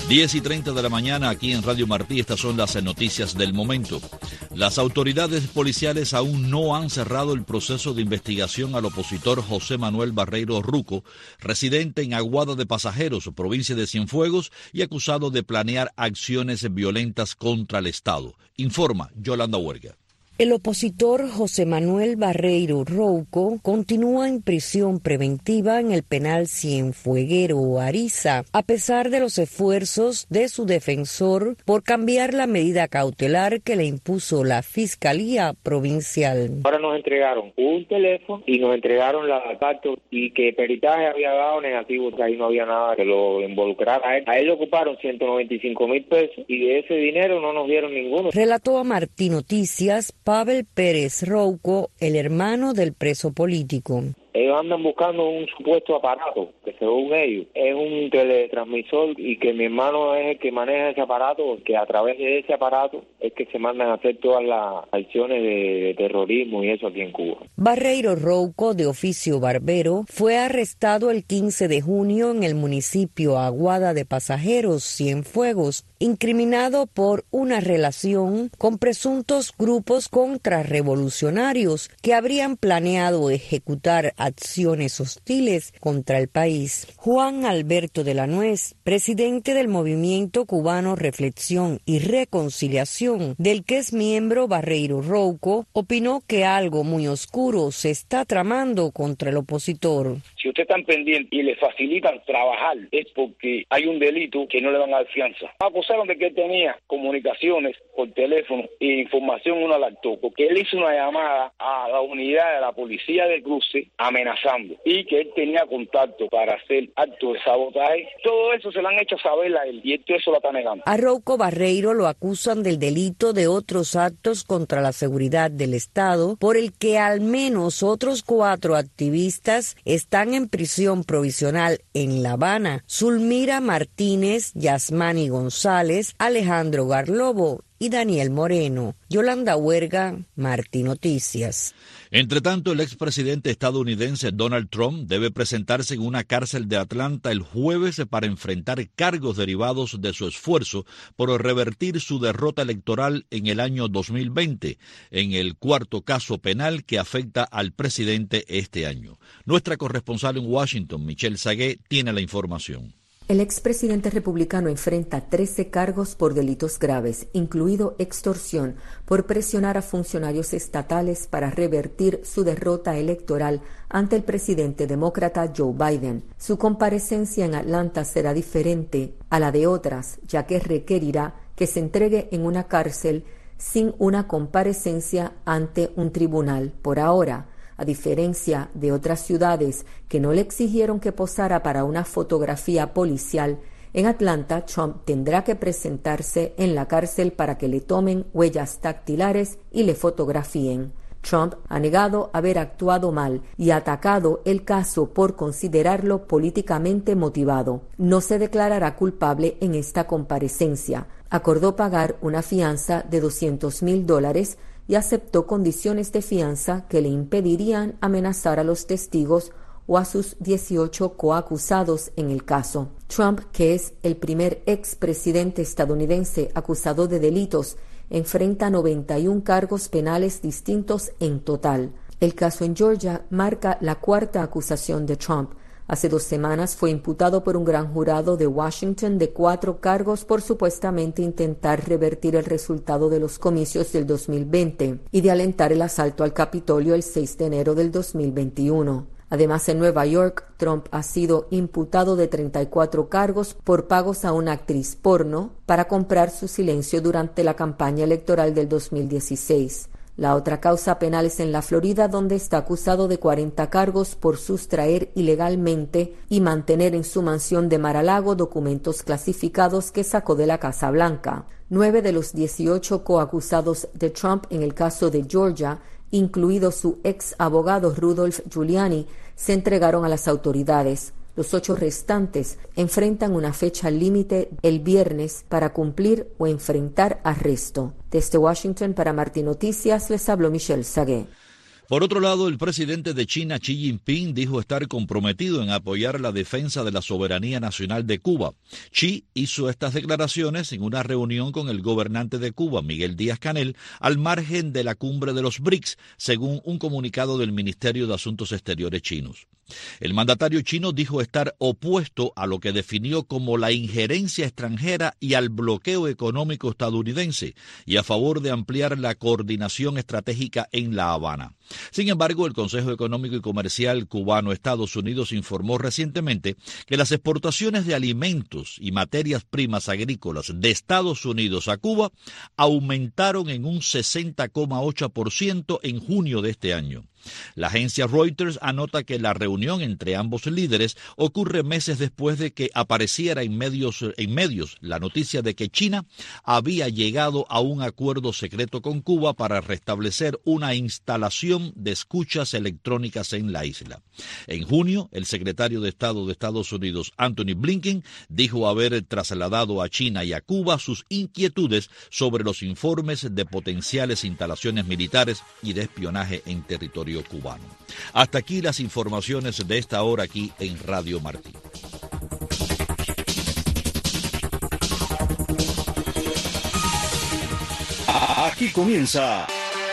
10:30 de la mañana aquí en Radio Martí. Estas son las noticias del momento. Las autoridades policiales aún no han cerrado el proceso de investigación al opositor José Manuel Barreiro Ruco, residente en Aguada de Pasajeros, provincia de Cienfuegos, y acusado de planear acciones violentas contra el Estado. Informa Yolanda Huerga. El opositor José Manuel Barreiro Rouco continúa en prisión preventiva en el penal Cienfueguero Ariza, a pesar de los esfuerzos de su defensor por cambiar la medida cautelar que le impuso la Fiscalía Provincial. Ahora nos entregaron un teléfono y nos entregaron la pacto y que peritaje había dado negativo, que ahí no había nada que lo involucrara a él. A él le ocuparon 195,000 pesos y de ese dinero no nos dieron ninguno. Relató a Martí Noticias Pavel Pérez Rouco, el hermano del preso político. Ellos andan buscando un supuesto aparato, que según ellos es un teletransmisor y que mi hermano es el que maneja ese aparato, que a través de ese aparato es que se mandan a hacer todas las acciones de terrorismo y eso aquí en Cuba. Barreiro Rouco, de oficio barbero, fue arrestado el 15 de junio en el municipio Aguada de Pasajeros, Cienfuegos, incriminado por una relación con presuntos grupos contrarrevolucionarios que habrían planeado ejecutar acciones hostiles contra el país. Juan Alberto de la Nuez, presidente del Movimiento Cubano Reflexión y Reconciliación, del que es miembro Barreiro Rouco, opinó que algo muy oscuro se está tramando contra el opositor. Si usted está pendiente y le facilitan trabajar, es porque hay un delito que no le van a dar fianza. Acusaron de que él tenía comunicaciones por teléfono e información no la actuó, porque él hizo una llamada a la unidad de la policía del cruce amenazando y que él tenía contacto para hacer actos de sabotaje. Todo eso se lo han hecho saber a él y esto eso lo está negando. A Rouco Barreiro lo acusan del delito de otros actos contra la seguridad del Estado, por el que al menos otros 4 activistas están en prisión provisional en La Habana: Zulmira Martínez, Yasmani González, Alejandro Garlobo y Daniel Moreno. Yolanda Huerga, Martí Noticias. Entre tanto, el expresidente estadounidense Donald Trump debe presentarse en una cárcel de Atlanta el jueves para enfrentar cargos derivados de su esfuerzo por revertir su derrota electoral en el año 2020, en el 4º caso penal que afecta al presidente este año. Nuestra corresponsal en Washington, Michelle Sagué, tiene la información. El expresidente republicano enfrenta 13 cargos por delitos graves, incluido extorsión, por presionar a funcionarios estatales para revertir su derrota electoral ante el presidente demócrata Joe Biden. Su comparecencia en Atlanta será diferente a la de otras, ya que requerirá que se entregue en una cárcel sin una comparecencia ante un tribunal por ahora. A diferencia de otras ciudades que no le exigieron que posara para una fotografía policial, en Atlanta Trump tendrá que presentarse en la cárcel para que le tomen huellas dactilares y le fotografíen. Trump ha negado haber actuado mal y ha atacado el caso por considerarlo políticamente motivado. No se declarará culpable en esta comparecencia. Acordó pagar una fianza de $200,000 y aceptó condiciones de fianza que le impedirían amenazar a los testigos o a sus 18 coacusados en el caso. Trump, que es el primer expresidente estadounidense acusado de delitos, enfrenta 91 cargos penales distintos en total. El caso en Georgia marca la 4ª acusación de Trump. Hace 2 semanas fue imputado por un gran jurado de Washington de 4 cargos por supuestamente intentar revertir el resultado de los comicios del 2020 y de alentar el asalto al Capitolio el 6 de enero del 2021. Además, en Nueva York, Trump ha sido imputado de 34 cargos por pagos a una actriz porno para comprar su silencio durante la campaña electoral del 2016. La otra causa penal es en la Florida, donde está acusado de 40 cargos por sustraer ilegalmente y mantener en su mansión de Mar-a-Lago documentos clasificados que sacó de la Casa Blanca. 9 de los 18 coacusados de Trump en el caso de Georgia, incluido su ex abogado Rudolph Giuliani, se entregaron a las autoridades. Los 8 restantes enfrentan una fecha límite el viernes para cumplir o enfrentar arresto. Desde Washington para Martí Noticias les habló Michelle Sagué. Por otro lado, el presidente de China, Xi Jinping, dijo estar comprometido en apoyar la defensa de la soberanía nacional de Cuba. Xi hizo estas declaraciones en una reunión con el gobernante de Cuba, Miguel Díaz-Canel, al margen de la cumbre de los BRICS, según un comunicado del Ministerio de Asuntos Exteriores chinos. El mandatario chino dijo estar opuesto a lo que definió como la injerencia extranjera y al bloqueo económico estadounidense, y a favor de ampliar la coordinación estratégica en La Habana. Sin embargo, el Consejo Económico y Comercial Cubano-Estados Unidos informó recientemente que las exportaciones de alimentos y materias primas agrícolas de Estados Unidos a Cuba aumentaron en un 60,8% en junio de este año. La agencia Reuters anota que la reunión entre ambos líderes ocurre meses después de que apareciera en medios la noticia de que China había llegado a un acuerdo secreto con Cuba para restablecer una instalación de escuchas electrónicas en la isla. En junio, el secretario de Estado de Estados Unidos, Anthony Blinken, dijo haber trasladado a China y a Cuba sus inquietudes sobre los informes de potenciales instalaciones militares y de espionaje en territorio cubano. Hasta aquí las informaciones de esta hora aquí en Radio Martí. Aquí comienza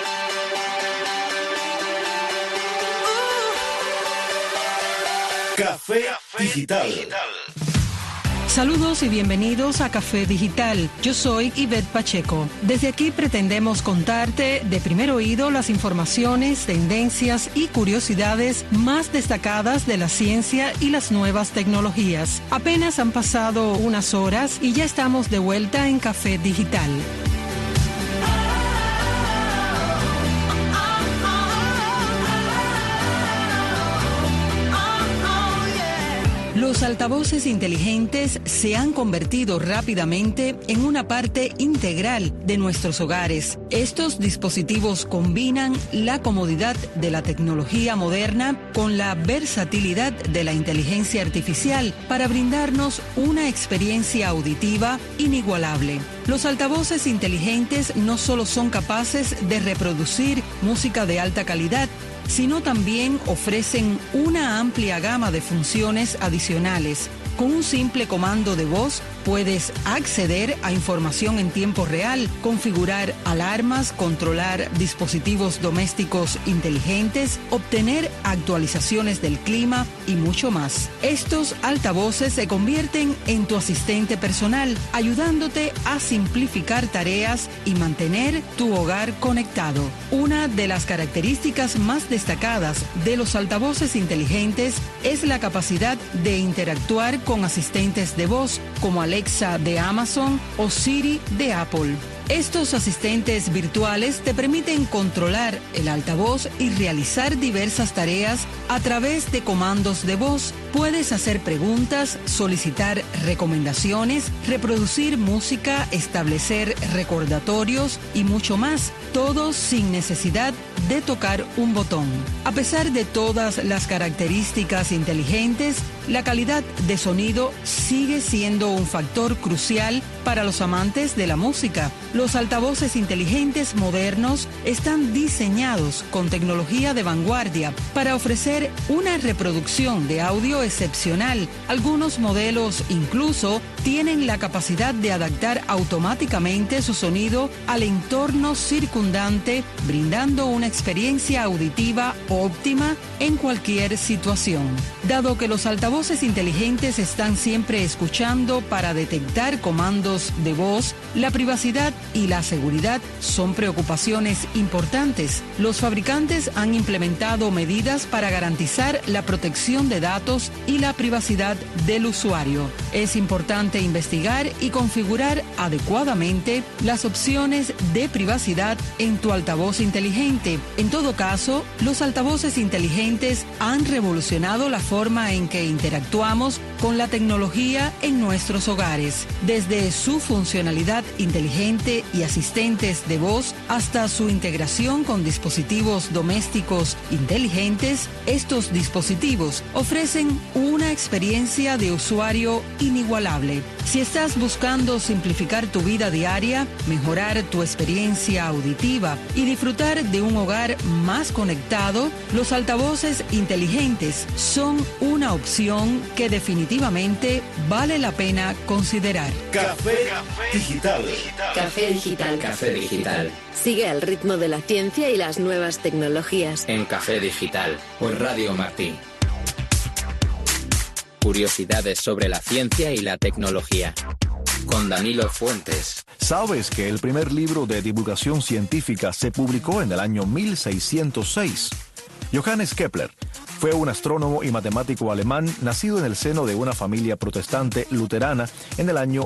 Café Digital. Saludos y bienvenidos a Café Digital. Yo soy Ivette Pacheco. Desde aquí pretendemos contarte de primer oído las informaciones, tendencias y curiosidades más destacadas de la ciencia y las nuevas tecnologías. Apenas han pasado unas horas y ya estamos de vuelta en Café Digital. Los altavoces inteligentes se han convertido rápidamente en una parte integral de nuestros hogares. Estos dispositivos combinan la comodidad de la tecnología moderna con la versatilidad de la inteligencia artificial para brindarnos una experiencia auditiva inigualable. Los altavoces inteligentes no solo son capaces de reproducir música de alta calidad, sino también ofrecen una amplia gama de funciones adicionales. Con un simple comando de voz puedes acceder a información en tiempo real, configurar alarmas, controlar dispositivos domésticos inteligentes, obtener actualizaciones del clima y mucho más. Estos altavoces se convierten en tu asistente personal, ayudándote a simplificar tareas y mantener tu hogar conectado. Una de las características más destacadas de los altavoces inteligentes es la capacidad de interactuar con asistentes de voz como Alexa de Amazon o Siri de Apple. Estos asistentes virtuales te permiten controlar el altavoz y realizar diversas tareas a través de comandos de voz. Puedes hacer preguntas, solicitar recomendaciones, reproducir música, establecer recordatorios y mucho más, todo sin necesidad de tocar un botón. A pesar de todas las características inteligentes, la calidad de sonido sigue siendo un factor crucial para los amantes de la música. Los altavoces inteligentes modernos están diseñados con tecnología de vanguardia para ofrecer una reproducción de audio excepcional. Algunos modelos incluso tienen la capacidad de adaptar automáticamente su sonido al entorno circundante, brindando una experiencia auditiva óptima en cualquier situación. Dado que los altavoces inteligentes están siempre escuchando para detectar comandos de voz, la privacidad y la seguridad son preocupaciones importantes. Los fabricantes han implementado medidas para garantizar la protección de datos y la privacidad del usuario. Es importante investigar y configurar adecuadamente las opciones de privacidad en tu altavoz inteligente. En todo caso, los altavoces inteligentes han revolucionado la forma en que interactuamos con la tecnología en nuestros hogares. Desde su funcionalidad inteligente y asistentes de voz hasta su integración con dispositivos domésticos inteligentes, estos dispositivos ofrecen una experiencia de usuario inigualable. Kepler. Si estás buscando simplificar tu vida diaria, mejorar tu experiencia auditiva y disfrutar de un hogar más conectado, los altavoces inteligentes son una opción que definitivamente vale la pena considerar. Café Digital. Café Digital. Café Digital. Sigue al ritmo de la ciencia y las nuevas tecnologías. En Café Digital, por Radio Martín. Curiosidades sobre la ciencia y la tecnología. Con Danilo Fuentes. ¿Sabes que el primer libro de divulgación científica se publicó en el año 1606? Johannes Kepler fue un astrónomo y matemático alemán nacido en el seno de una familia protestante luterana en el año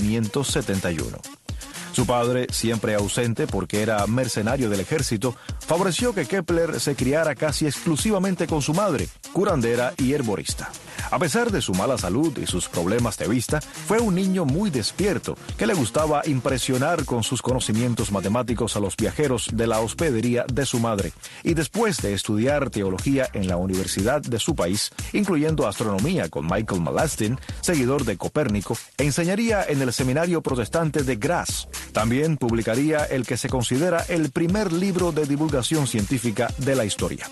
1571. Su padre, siempre ausente porque era mercenario del ejército, favoreció que Kepler se criara casi exclusivamente con su madre, curandera y herborista. A pesar de su mala salud y sus problemas de vista, fue un niño muy despierto, que le gustaba impresionar con sus conocimientos matemáticos a los viajeros de la hospedería de su madre. Y después de estudiar teología en la universidad de su país, incluyendo astronomía con Michael Mallastin, seguidor de Copérnico, enseñaría en el seminario protestante de Graz. También publicaría el que se considera el primer libro de divulgación científica de la historia.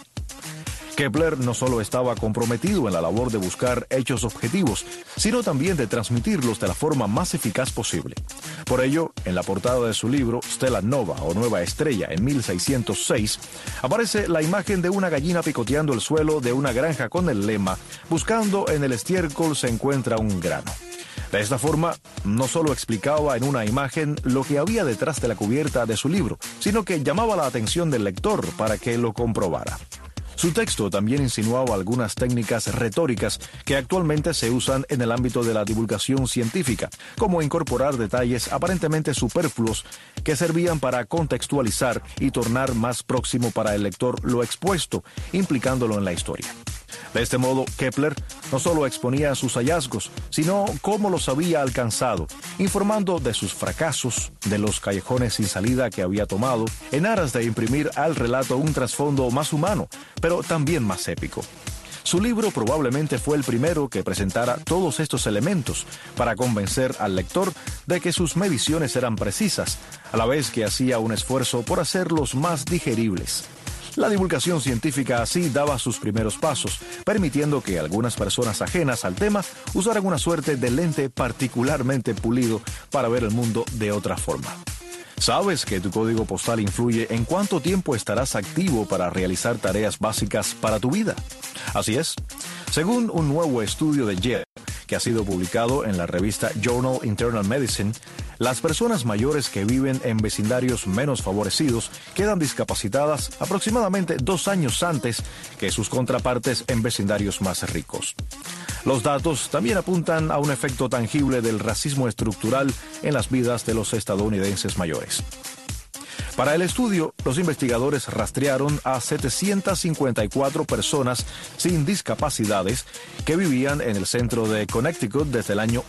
Kepler no solo estaba comprometido en la labor de buscar hechos objetivos, sino también de transmitirlos de la forma más eficaz posible. Por ello, en la portada de su libro, Stella Nova o Nueva Estrella, en 1606, aparece la imagen de una gallina picoteando el suelo de una granja con el lema: buscando en el estiércol se encuentra un grano. De esta forma, no solo explicaba en una imagen lo que había detrás de la cubierta de su libro, sino que llamaba la atención del lector para que lo comprobara. Su texto también insinuaba algunas técnicas retóricas que actualmente se usan en el ámbito de la divulgación científica, como incorporar detalles aparentemente superfluos que servían para contextualizar y tornar más próximo para el lector lo expuesto, implicándolo en la historia. De este modo, Kepler no solo exponía sus hallazgos, sino cómo los había alcanzado, informando de sus fracasos, de los callejones sin salida que había tomado, en aras de imprimir al relato un trasfondo más humano, pero también más épico. Su libro probablemente fue el primero que presentara todos estos elementos para convencer al lector de que sus mediciones eran precisas, a la vez que hacía un esfuerzo por hacerlos más digeribles. La divulgación científica así daba sus primeros pasos, permitiendo que algunas personas ajenas al tema usaran una suerte de lente particularmente pulido para ver el mundo de otra forma. ¿Sabes que tu código postal influye en cuánto tiempo estarás activo para realizar tareas básicas para tu vida? Así es. Según un nuevo estudio de Yale, que ha sido publicado en la revista Journal Internal Medicine, las personas mayores que viven en vecindarios menos favorecidos quedan discapacitadas aproximadamente 2 años antes que sus contrapartes en vecindarios más ricos. Los datos también apuntan a un efecto tangible del racismo estructural en las vidas de los estadounidenses mayores. Para el estudio, los investigadores rastrearon a 754 personas sin discapacidades que vivían en el centro de Connecticut desde el año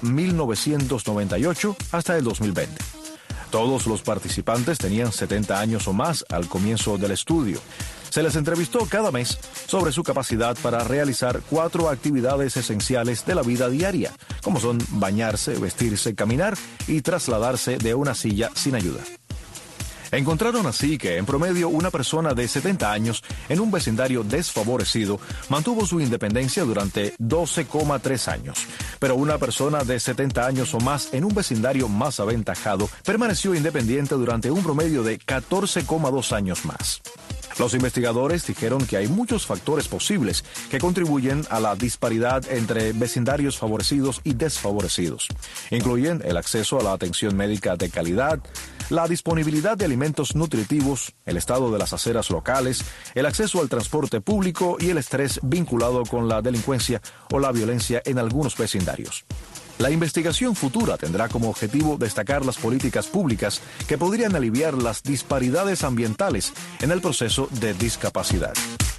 1998 hasta el 2020. Todos los participantes tenían 70 años o más al comienzo del estudio. Se les entrevistó cada mes sobre su capacidad para realizar 4 actividades esenciales de la vida diaria, como son bañarse, vestirse, caminar y trasladarse de una silla sin ayuda. Encontraron así que, en promedio, una persona de 70 años en un vecindario desfavorecido mantuvo su independencia durante 12,3 años, pero una persona de 70 años o más en un vecindario más aventajado permaneció independiente durante un promedio de 14,2 años más. Los investigadores dijeron que hay muchos factores posibles que contribuyen a la disparidad entre vecindarios favorecidos y desfavorecidos. Incluyen el acceso a la atención médica de calidad, la disponibilidad de alimentos nutritivos, el estado de las aceras locales, el acceso al transporte público y el estrés vinculado con la delincuencia o la violencia en algunos vecindarios. La investigación futura tendrá como objetivo destacar las políticas públicas que podrían aliviar las disparidades ambientales en el proceso de discapacidad.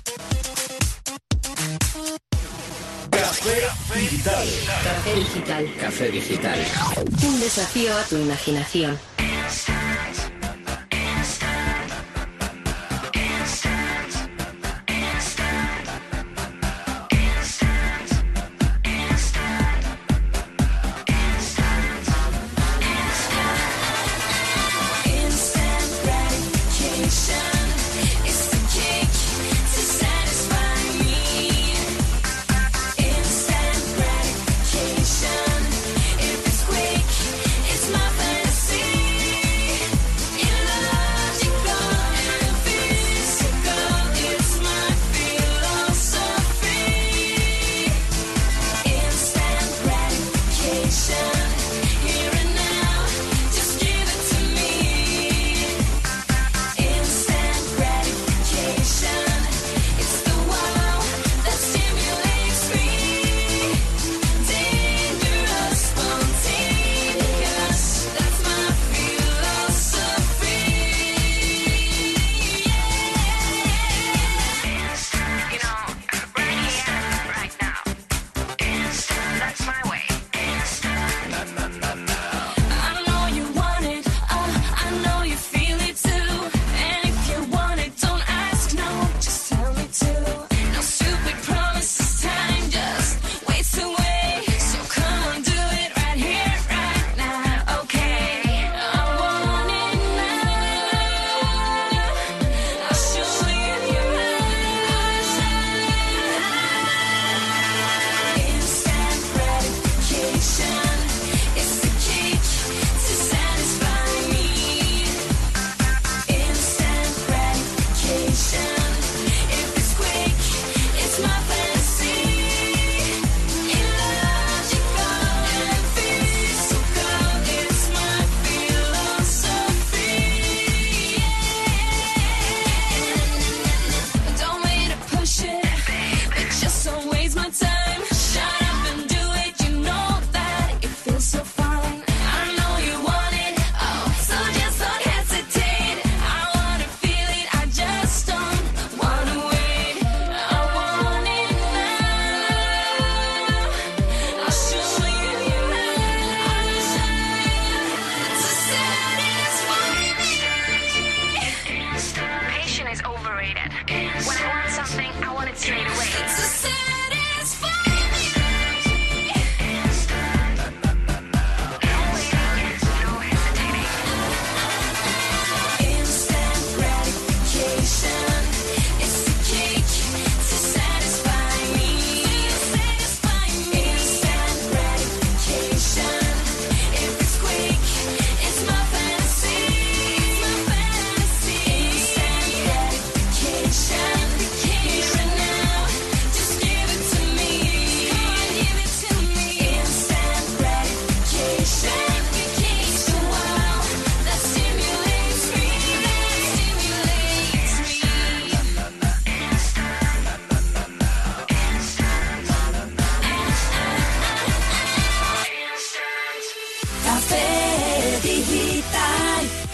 Café Digital. Café Digital. Café Digital. Un desafío a tu imaginación.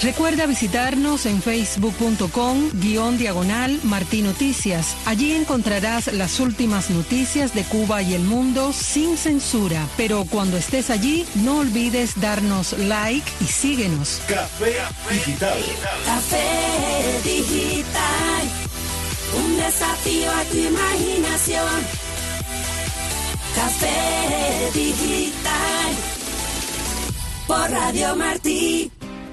Recuerda visitarnos en facebook.com/Martí Noticias. Allí encontrarás las últimas noticias de Cuba y el mundo sin censura. Pero cuando estés allí, no olvides darnos like y síguenos. Café Digital. Café Digital. Un desafío a tu imaginación. Café Digital. Por Radio Martí.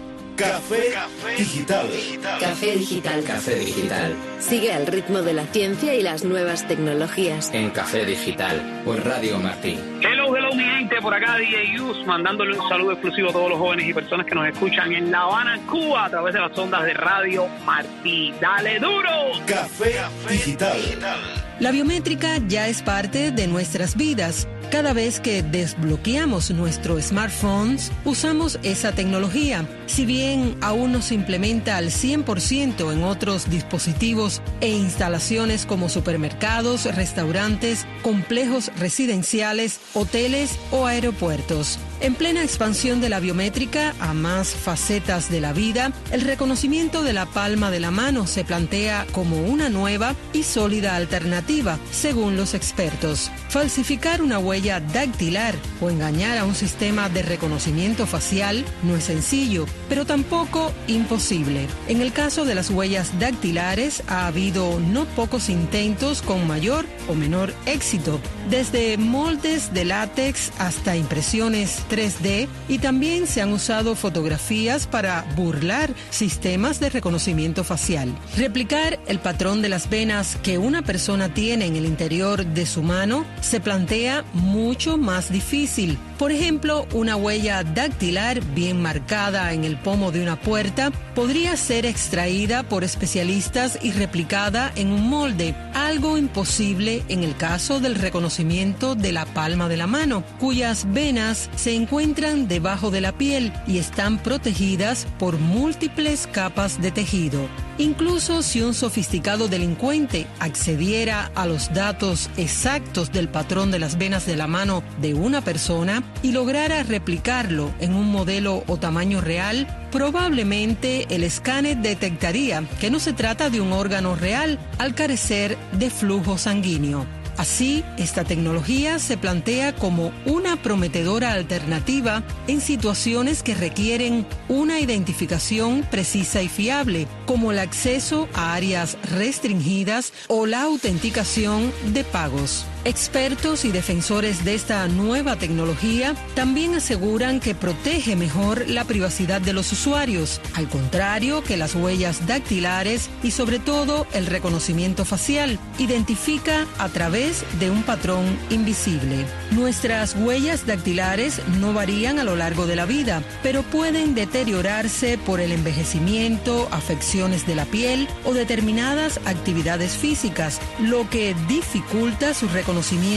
Café Digital. Café Digital. Café Digital. Sigue al ritmo de la ciencia y las nuevas tecnologías. En Café Digital, por Radio Martí. Hello, mi gente, por acá DJ Yus, mandándole un saludo exclusivo a todos los jóvenes y personas que nos escuchan en La Habana, Cuba, a través de las ondas de Radio Martí. ¡Dale duro! Café Digital. La biométrica ya es parte de nuestras vidas. Cada vez que desbloqueamos nuestro smartphone, usamos esa tecnología. Si bien aún no se implementa al 100% en otros dispositivos e instalaciones como supermercados, restaurantes, complejos residenciales, hoteles o aeropuertos. En plena expansión de la biométrica a más facetas de la vida, el reconocimiento de la palma de la mano se plantea como una nueva y sólida alternativa, según los expertos. Falsificar una huella dactilar o engañar a un sistema de reconocimiento facial no es sencillo, pero tampoco imposible. En el caso de las huellas dactilares ha habido no pocos intentos con mayor o menor éxito, desde moldes de látex hasta impresiones 3D, y también se han usado fotografías para burlar sistemas de reconocimiento facial. Replicar el patrón de las venas que una persona tiene en el interior de su mano se plantea mucho más difícil. Por ejemplo, una huella dactilar bien marcada en el pomo de una puerta podría ser extraída por especialistas y replicada en un molde, algo imposible en el caso del reconocimiento de la palma de la mano, cuyas venas se encuentran debajo de la piel y están protegidas por múltiples capas de tejido. Incluso si un sofisticado delincuente accediera a los datos exactos del patrón de las venas de la mano de una persona y lograra replicarlo en un modelo o tamaño real, probablemente el escáner detectaría que no se trata de un órgano real al carecer de flujo sanguíneo. Así, esta tecnología se plantea como una prometedora alternativa en situaciones que requieren una identificación precisa y fiable, como el acceso a áreas restringidas o la autenticación de pagos. Expertos y defensores de esta nueva tecnología también aseguran que protege mejor la privacidad de los usuarios, al contrario que las huellas dactilares y sobre todo el reconocimiento facial, identifica a través de un patrón invisible. Nuestras huellas dactilares no varían a lo largo de la vida, pero pueden deteriorarse por el envejecimiento, afecciones de la piel o determinadas actividades físicas, lo que dificulta su reconocimiento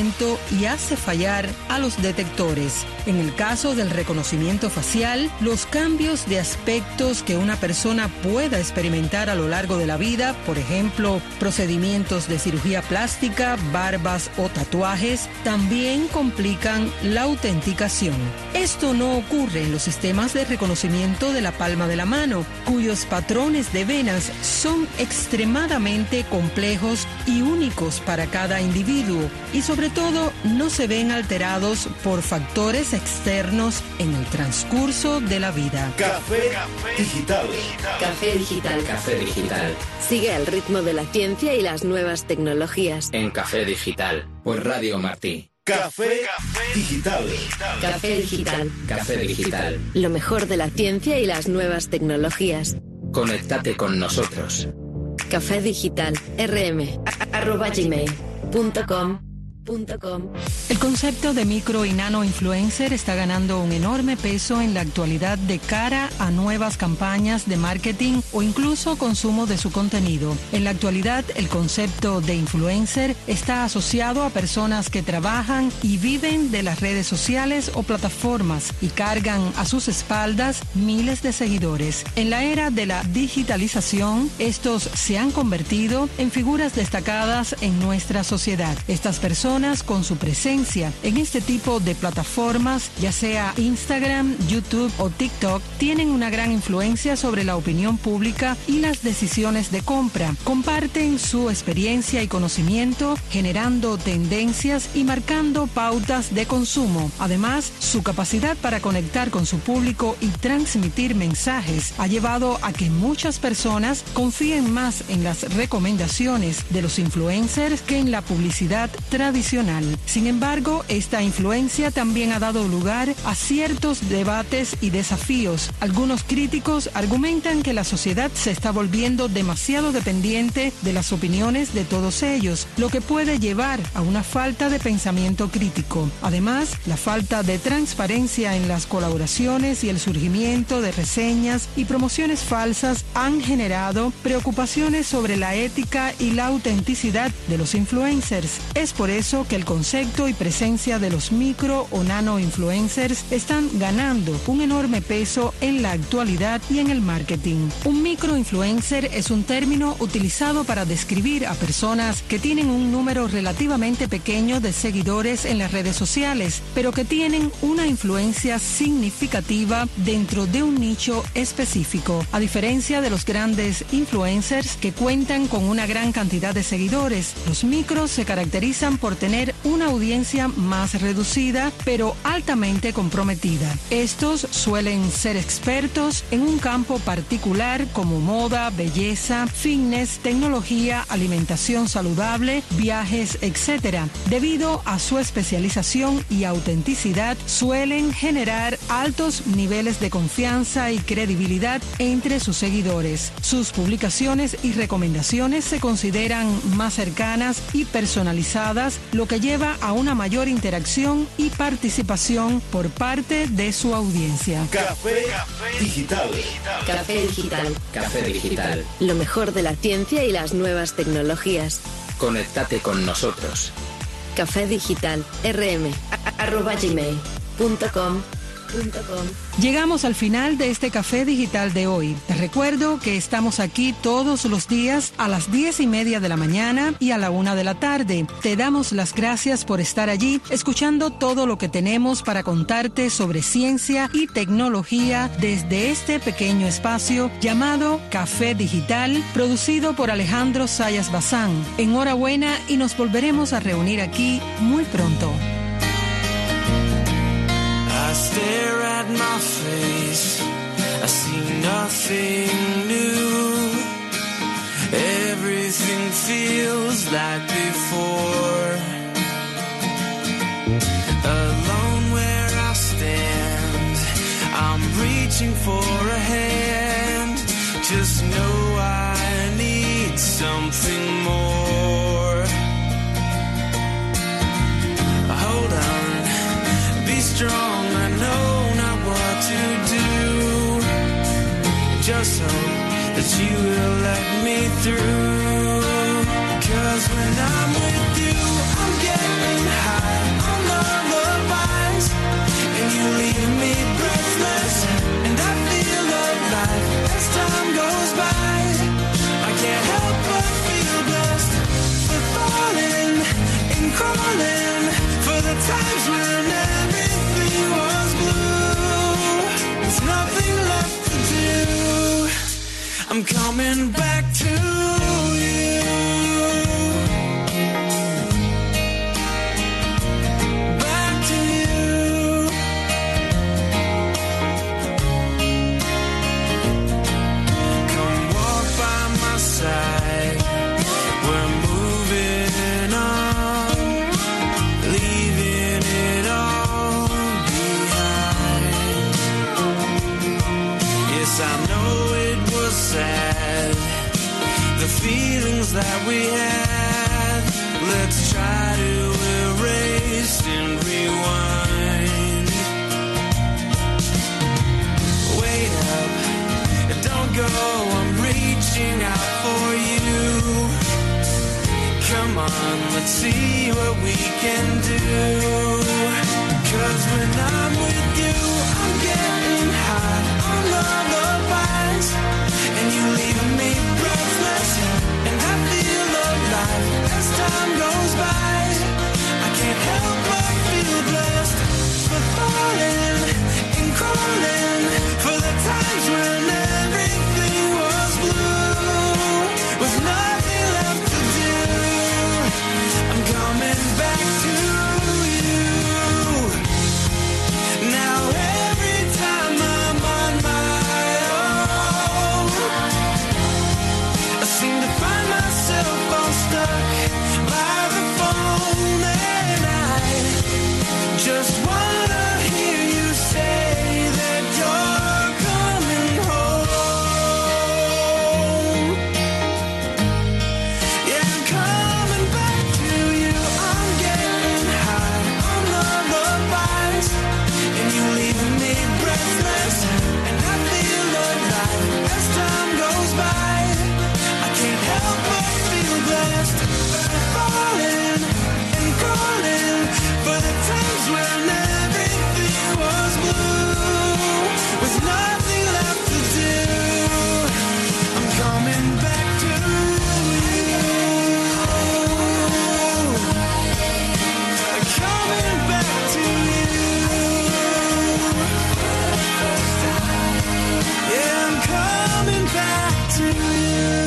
y hace fallar a los detectores. En el caso del reconocimiento facial, los cambios de aspectos que una persona pueda experimentar a lo largo de la vida, por ejemplo, procedimientos de cirugía plástica, barbas o tatuajes, también complican la autenticación. Esto no ocurre en los sistemas de reconocimiento de la palma de la mano, cuyos patrones de venas son extremadamente complejos y únicos para cada individuo, y sobre todo no se ven alterados por factores externos en el transcurso de la vida. Café Digital. Café Digital. Café Digital. Sigue al ritmo de la ciencia y las nuevas tecnologías. En Café Digital, por Radio Martí. Café Digital. Café Digital. Café Digital. Lo mejor de la ciencia y las nuevas tecnologías. Conéctate con nosotros. Café Digital. rm@gmail.com. El concepto de micro y nano influencer está ganando un enorme peso en la actualidad de cara a nuevas campañas de marketing o incluso consumo de su contenido. En la actualidad, el concepto de influencer está asociado a personas que trabajan y viven de las redes sociales o plataformas y cargan a sus espaldas miles de seguidores. En la era de la digitalización, estos se han convertido en figuras destacadas en nuestra sociedad. Estas personas personas con su presencia en este tipo de plataformas, ya sea Instagram, YouTube o TikTok, tienen una gran influencia sobre la opinión pública y las decisiones de compra. Comparten su experiencia y conocimiento, generando tendencias y marcando pautas de consumo. Además, su capacidad para conectar con su público y transmitir mensajes ha llevado a que muchas personas confíen más en las recomendaciones de los influencers que en la publicidad tradicional. Sin embargo, esta influencia también ha dado lugar a ciertos debates y desafíos. Algunos críticos argumentan que la sociedad se está volviendo demasiado dependiente de las opiniones de todos ellos, lo que puede llevar a una falta de pensamiento crítico. Además, la falta de transparencia en las colaboraciones y el surgimiento de reseñas y promociones falsas han generado preocupaciones sobre la ética y la autenticidad de los influencers. Es por eso que el concepto y presencia de los micro o nano influencers están ganando un enorme peso en la actualidad y en el marketing. Un microinfluencer es un término utilizado para describir a personas que tienen un número relativamente pequeño de seguidores en las redes sociales, pero que tienen una influencia significativa dentro de un nicho específico. A diferencia de los grandes influencers que cuentan con una gran cantidad de seguidores, los micros se caracterizan por tener una audiencia más reducida, pero altamente comprometida. Estos suelen ser expertos en un campo particular como moda, belleza, fitness, tecnología, alimentación saludable, viajes, etc. Debido a su especialización y autenticidad, suelen generar altos niveles de confianza y credibilidad entre sus seguidores. Sus publicaciones y recomendaciones se consideran más cercanas y personalizadas, lo que lleva a una mayor interacción y participación por parte de su audiencia. Café Digital. Café Digital. Café Digital. Lo mejor de la ciencia y las nuevas tecnologías. Conéctate con nosotros. Café Digital rm@gmail.com. Llegamos al final de este Café Digital de hoy. Te recuerdo que estamos aquí todos los días a las 10:30 de la mañana y a la 1 de la tarde. Te damos las gracias por estar allí, escuchando todo lo que tenemos para contarte sobre ciencia y tecnología desde este pequeño espacio llamado Café Digital, producido por Alejandro Sayas Bazán. Enhorabuena y nos volveremos a reunir aquí muy pronto. I stare at my face, I see nothing new. Everything feels like before. Alone where I stand, I'm reaching for a hand. Just know I need something more. Hold on, be strong. I know not what to do. Just hope that you will let me through. 'Cause when I'm with you, I'm getting high on lullabies, and you leave me breathless, and I feel alive as time goes by. I can't help but feel blessed for falling and crawling for the times when everything was blue. There's nothing left to do. I'm coming back to you. Back to you. Come walk by my side. We're moving on, leaving it all behind. Yes, I know it was sad, the feelings that we had. Let's try to erase and rewind. Wait up, don't go, I'm reaching out for you. Come on, let's see what we can do. 'Cause when I'm with you, I'm getting high on lullabies, and you leave me breathless, and I feel alive as time goes by. I to you.